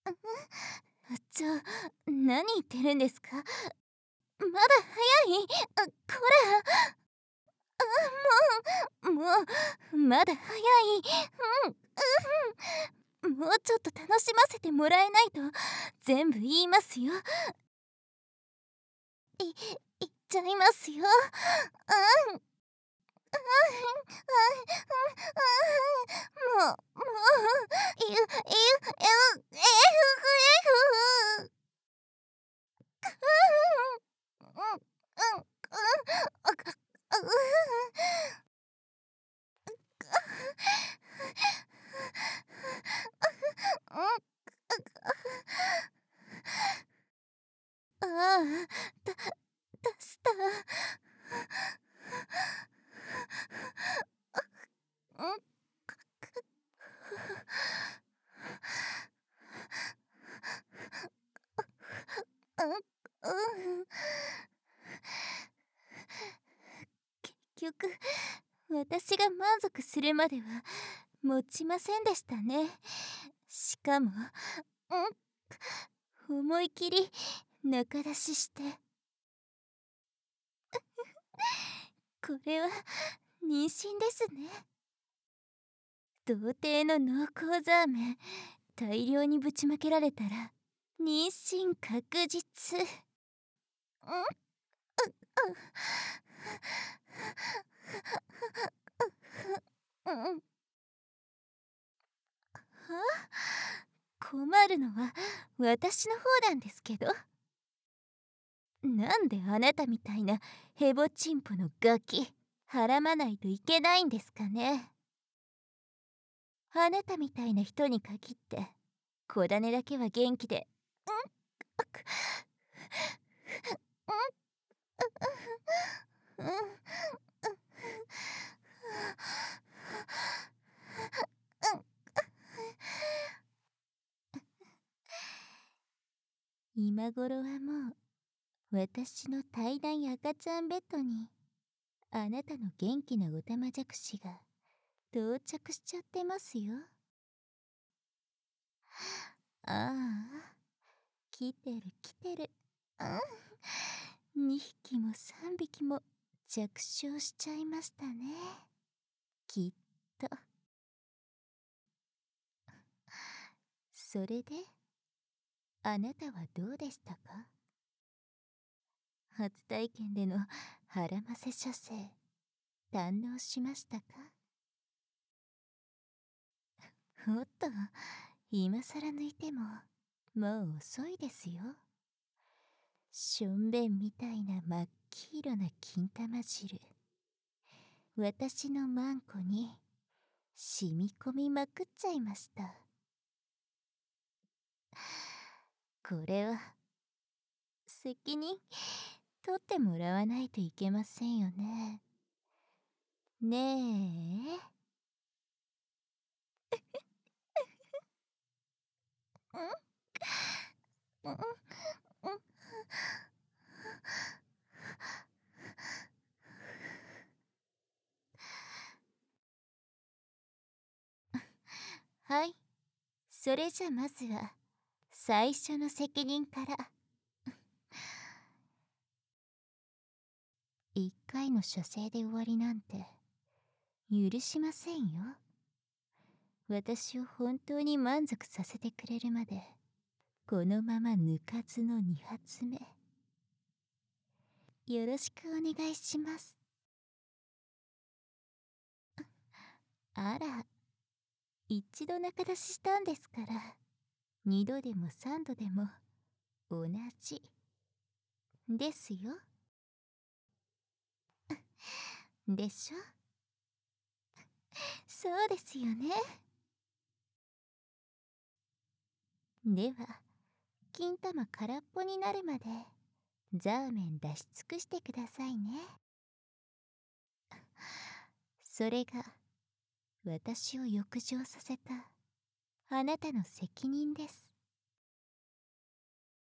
何言ってるんですか？まだ早い。こら。まだ早い。もうちょっと楽しませてもらえないと全部言いますよ。言っちゃいますよ。ゆゆゆえふ。ああ、出した。結局私が満足するまでは持ちませんでしたね。しかも思い切り中出しして。これは妊娠ですね。童貞の濃厚ザーメン大量にぶちまけられたら妊娠確実。困るのは私の方なんですけど。なんであなたみたいなヘボチンポのガキはらまないといけないんですかね。あなたみたいな人に限って小種だけは元気で今頃はもう私の体内赤ちゃんベッドにあなたの元気なオタマジャクシが到着しちゃってますよ。ああ、来てる来てる。2匹も3匹も着床しちゃいましたね。きっと。それであなたはどうでしたか？初体験でのハラマセ射精堪能しましたか？おっと、今さら抜いてももう遅いですよ。しょんべんみたいな真っ黄色な金玉汁、私のマンコに染み込みまくっちゃいました。これは責任取ってもらわないといけませんよね。ねえ。はい、それじゃまずは最初の責任から。一回の射精で終わりなんて許しませんよ。私を本当に満足させてくれるまでこのまま抜かずの2発目よろしくお願いします。あら、一度中出ししたんですから二度でも三度でも同じですよ。でしょ？そうですよね。では金玉空っぽになるまでザーメン出し尽くしてくださいね。それが私を浴場させたあなたの責任です。